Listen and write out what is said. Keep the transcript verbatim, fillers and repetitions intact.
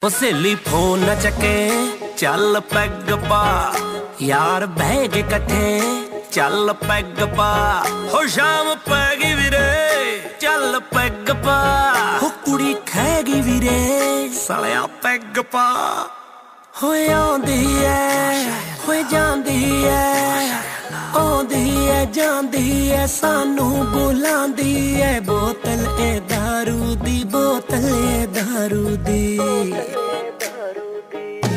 ਉਹ ਸਹੇਲੀ ਫੋਨ ਨਾ ਚੱਕੇ ਚੱਲ ਪੈਗ ਪਾ ਯਾਰ ਬਹਿ ਕੇ ਇਕੱਠੇ ਚੱਲ ਪੈਗ ਪਾ ਹੋ ਸ਼ਾਮ ਪੈ ਗਈ ਵੀਰੇ ਚੱਲ ਪੈਗ ਪਾ ਹੋ ਕੁੜੀ ਖਹਿ ਗਈ ਵੀਰੇ ਸਾਲਿਆ ਪੈਗ ਪਾ ਹੋਏ ਆਉਂਦੀ ਐ ਹੋਏ ਜਾਂਦੀ ਐ ਆਉਂਦੀ ਐ ਜਾਂਦੀ ਐ ਸਾਨੂੰ ਬੁਲਾਉਂਦੀ ਐ ਬੋਤਲ ਏ ਦਾਰੂ ਦੀ ਬੋਤਲ ਏ ਦਾਰੂ ਦੀ।